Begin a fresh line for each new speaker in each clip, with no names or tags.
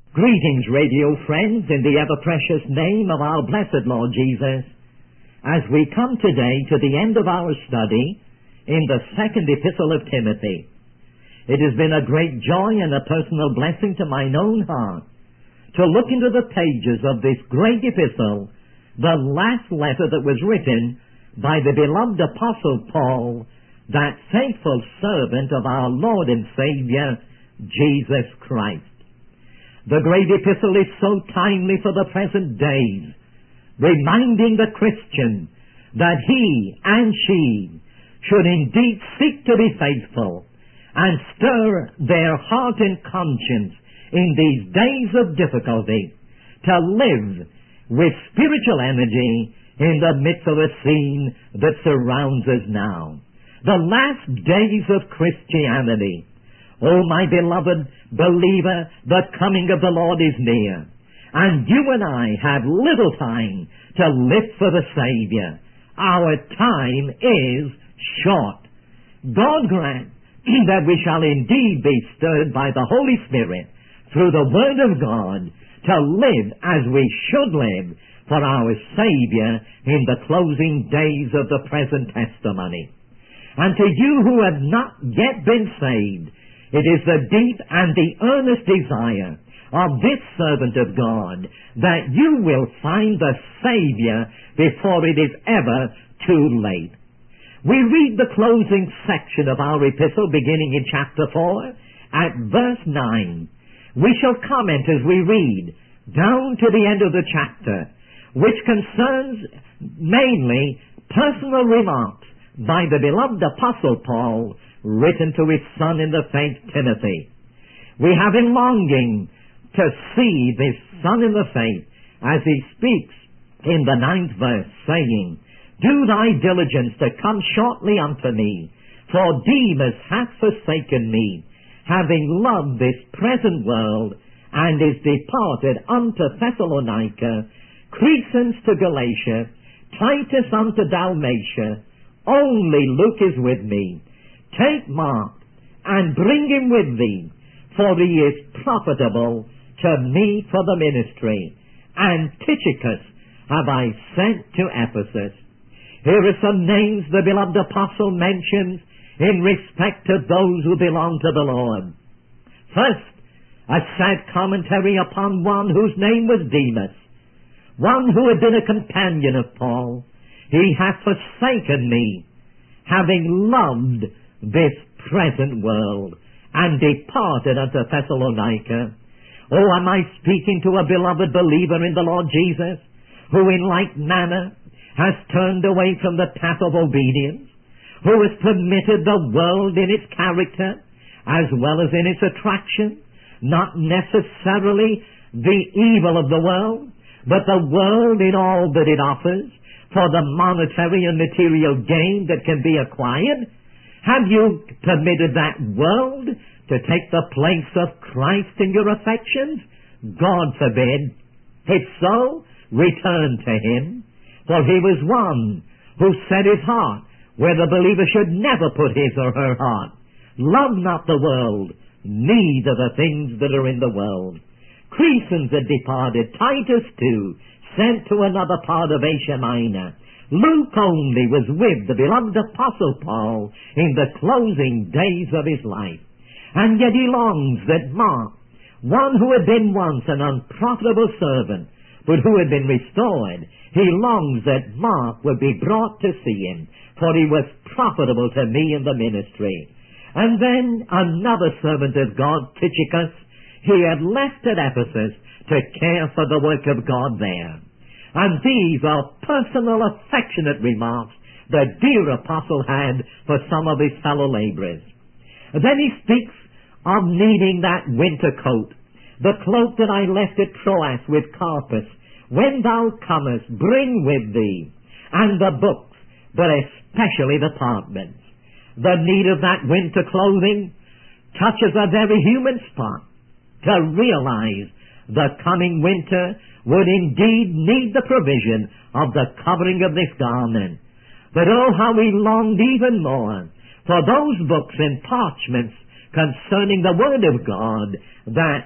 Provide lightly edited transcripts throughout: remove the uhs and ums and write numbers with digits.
Greetings, radio friends, in the ever-precious name of our blessed Lord Jesus. As we come today to the end of our study in the second epistle of Timothy, it has been a great joy and a personal blessing to mine own heart to look into the pages of this great epistle, the last letter that was written by the beloved Apostle Paul, that faithful servant of our Lord and Savior, Jesus Christ. The great epistle is so timely for the present days, reminding the Christian that he and she should indeed seek to be faithful and stir their heart and conscience in these days of difficulty to live with spiritual energy in the midst of a scene that surrounds us now. The last days of Christianity. Oh, my beloved believer, the coming of the Lord is near, and you and I have little time to live for the Savior. Our time is short. God grant that we shall indeed be stirred by the Holy Spirit through the Word of God to live as we should live for our Savior in the closing days of the present testimony. And to you who have not yet been saved, it is the deep and the earnest desire of this servant of God that you will find the Savior before it is ever too late. We read the closing section of our epistle beginning in chapter 4 at verse 9. We shall comment as we read down to the end of the chapter, which concerns mainly personal remarks by the beloved Apostle Paul, written to his son in the faith, Timothy. We have him longing to see this son in the faith as he speaks in the 9th verse, saying, Do thy diligence to come shortly unto me, for Demas hath forsaken me, having loved this present world, and is departed unto Thessalonica, Crescens to Galatia, Titus unto Dalmatia. Only Luke is with me. Take Mark, and bring him with thee, for he is profitable to me for the ministry. And Tychicus have I sent to Ephesus. Here are some names the beloved apostle mentions in respect to those who belong to the Lord. First, a sad commentary upon one whose name was Demas, one who had been a companion of Paul. He hath forsaken me, having loved this present world, and departed unto Thessalonica. Oh, am I speaking to a beloved believer in the Lord Jesus, who in like manner has turned away from the path of obedience, who has permitted the world in its character, as well as in its attraction, not necessarily the evil of the world, but the world in all that it offers, for the monetary and material gain that can be acquired? Have you permitted that world to take the place of Christ in your affections? God forbid. If so, return to Him. For He was one who set His heart where the believer should never put his or her heart. Love not the world, neither the things that are in the world. Crescens had departed, Titus too, sent to another part of Asia Minor. Luke only was with the beloved Apostle Paul in the closing days of his life. And yet he longs that Mark, one who had been once an unprofitable servant, but who had been restored, he longs that Mark would be brought to see him, for he was profitable to me in the ministry. And then another servant of God, Tychicus, he had left at Ephesus to care for the work of God there. And these are personal, affectionate remarks the dear apostle had for some of his fellow laborers. Then he speaks of needing that winter coat, the cloak that I left at Troas with Carpus. When thou comest, bring with thee, and the books, but especially the parchments. The need of that winter clothing touches a very human spot. To realize the coming winter would indeed need the provision of the covering of this garment. But oh, how he longed even more for those books and parchments concerning the Word of God, that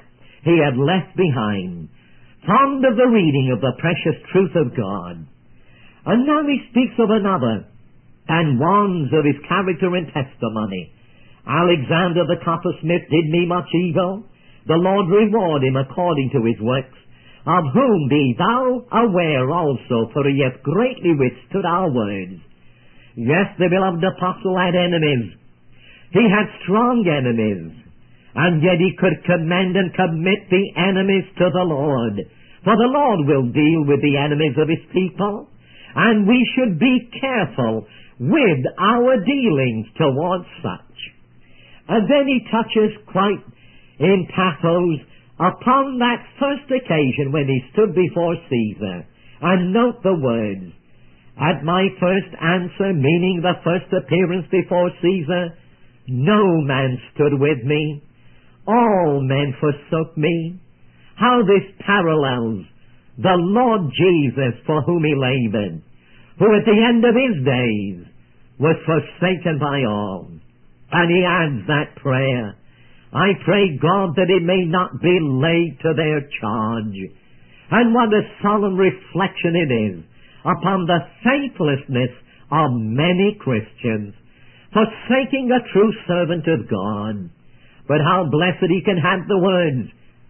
he had left behind, fond of the reading of the precious truth of God. And now he speaks of another, and warns of his character and testimony. Alexander the coppersmith did me much evil. The Lord reward him according to his works, of whom be thou aware also, for he hath greatly withstood our words. Yes, the beloved apostle had enemies. He had strong enemies, and yet he could commend and commit the enemies to the Lord. For the Lord will deal with the enemies of his people, and we should be careful with our dealings towards such. And then he touches quite in pathos upon that first occasion when he stood before Caesar. And note the words, "At my first answer," meaning the first appearance before Caesar, "no man stood with me. All men forsook me." How this parallels the Lord Jesus, for whom he labored, who at the end of his days was forsaken by all. And he adds that prayer, "I pray God that it may not be laid to their charge." And what a solemn reflection it is upon the faithlessness of many Christians, forsaking a true servant of God. But how blessed he can have the words,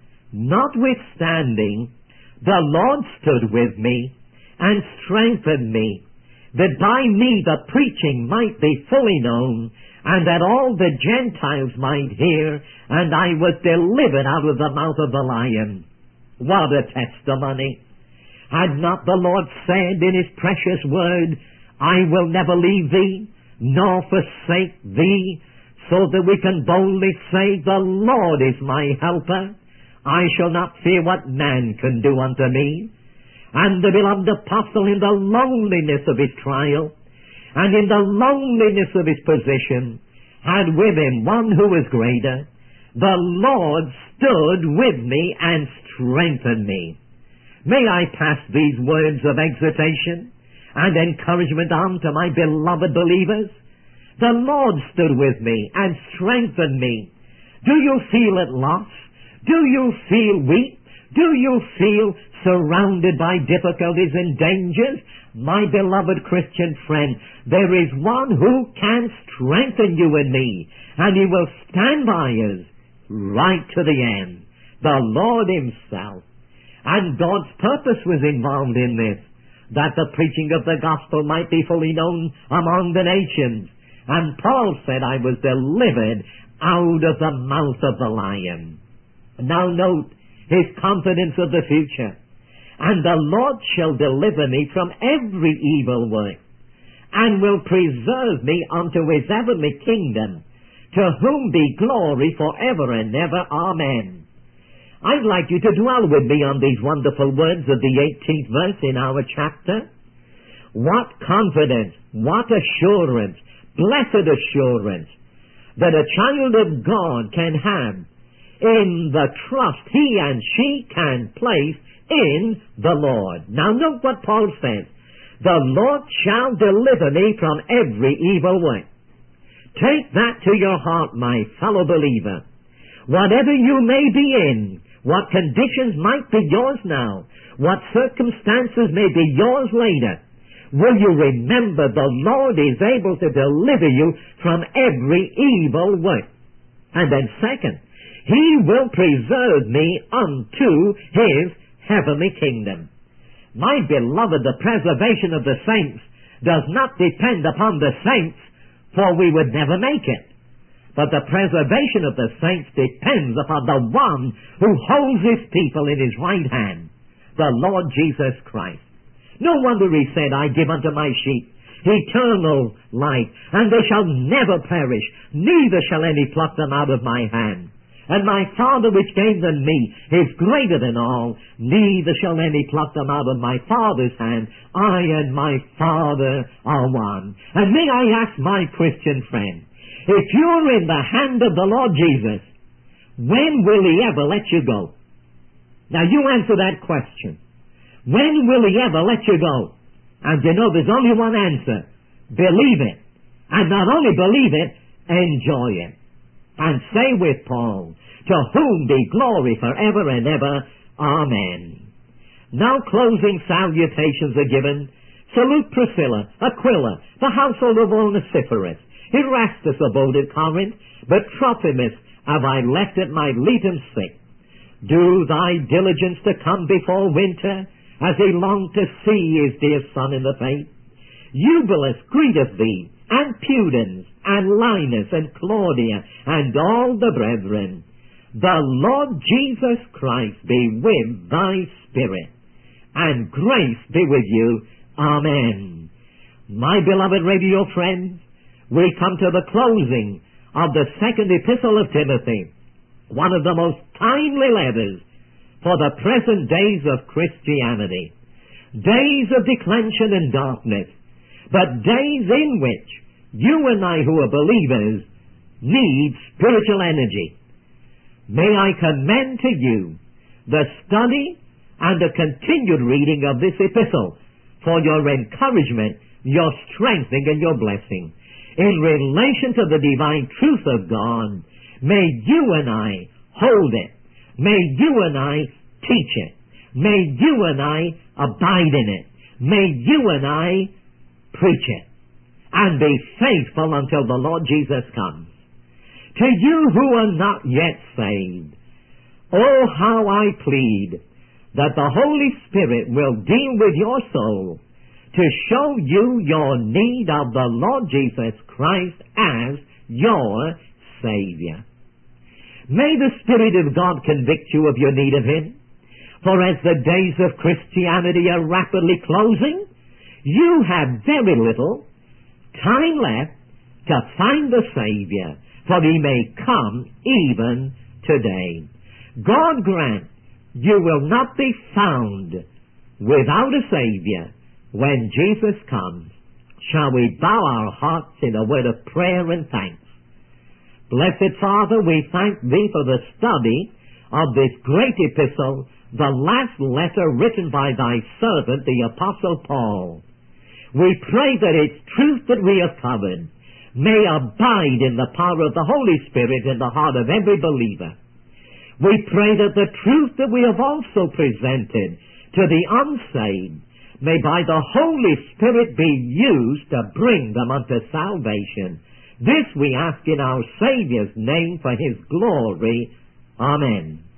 "Notwithstanding, the Lord stood with me and strengthened me, that by me the preaching might be fully known, and that all the Gentiles might hear, and I was delivered out of the mouth of the lion." What a testimony! Had not the Lord said in his precious word, "I will never leave thee, nor forsake thee," so that we can boldly say, "The Lord is my helper. I shall not fear what man can do unto me." And the beloved apostle, in the loneliness of his trial, and in the loneliness of his position, had with him one who was greater. "The Lord stood with me and strengthened me." May I pass these words of exhortation and encouragement on to my beloved believers? The Lord stood with me and strengthened me. Do you feel at loss? Do you feel weak? Do you feel surrounded by difficulties and dangers? My beloved Christian friend, there is one who can strengthen you and me, and he will stand by us right to the end. The Lord himself. And God's purpose was involved in this, that the preaching of the gospel might be fully known among the nations. And Paul said, "I was delivered out of the mouth of the lion." Now note his confidence of the future. "And the Lord shall deliver me from every evil work, and will preserve me unto his heavenly kingdom, to whom be glory forever and ever. Amen." I'd like you to dwell with me on these wonderful words of the 18th verse in our chapter. What confidence, what assurance, blessed assurance, that a child of God can have in the trust he and she can place in the Lord. Now note what Paul says, "The Lord shall deliver me from every evil work." Take that to your heart, my fellow believer. Whatever you may be in, what conditions might be yours now, what circumstances may be yours later, will you remember the Lord is able to deliver you from every evil work? And then second, he will preserve me unto his heavenly kingdom. My beloved, the preservation of the saints does not depend upon the saints, for we would never make it. But the preservation of the saints depends upon the one who holds his people in his right hand, the Lord Jesus Christ. No wonder he said, "I give unto my sheep eternal life, and they shall never perish, neither shall any pluck them out of my hand. And my Father which gave them me is greater than all, neither shall any pluck them out of my Father's hand. I and my Father are one." And may I ask my Christian friend, if you're in the hand of the Lord Jesus, when will he ever let you go? Now you answer that question. When will he ever let you go? And you know there's only one answer. Believe it. And not only believe it, enjoy it. and say with Paul, to whom be glory forever and ever. Amen. Now closing salutations are given. Salute Priscilla, Aquila, the household of Onesiphorus. Erastus abode at Corinth, but Trophimus have I left at Miletum sick. Do thy diligence to come before winter, as he longed to see his dear son in the faith. Eubulus greeteth thee, and Pudens, and Linus, and Claudia, and all the brethren. The Lord Jesus Christ be with thy spirit, and grace be with you. Amen. My beloved radio friends, we come to the closing of the second epistle of Timothy, one of the most timely letters for the present days of Christianity. Days of declension and darkness, but days in which you and I who are believers need spiritual energy. May I commend to you the study and the continued reading of this epistle for your encouragement, your strengthening, and your blessing. In relation to the divine truth of God, may you and I hold it. May you and I teach it. May you and I abide in it. May you and I preach it. And be faithful until the Lord Jesus comes. To you who are not yet saved, oh, how I plead that the Holy Spirit will deal with your soul to show you your need of the Lord Jesus Christ as your Savior. May the Spirit of God convict you of your need of Him, for as the days of Christianity are rapidly closing, you have very little time left to find the Savior, for He may come even today. God grant you will not be found without a Savior when Jesus comes. Shall we bow our hearts in a word of prayer and thanks? Blessed Father, we thank Thee for the study of this great epistle, the last letter written by Thy servant, the Apostle Paul. We pray that its truth that we have covered may abide in the power of the Holy Spirit in the heart of every believer. We pray that the truth that we have also presented to the unsaved may by the Holy Spirit be used to bring them unto salvation. This we ask in our Savior's name for His glory. Amen.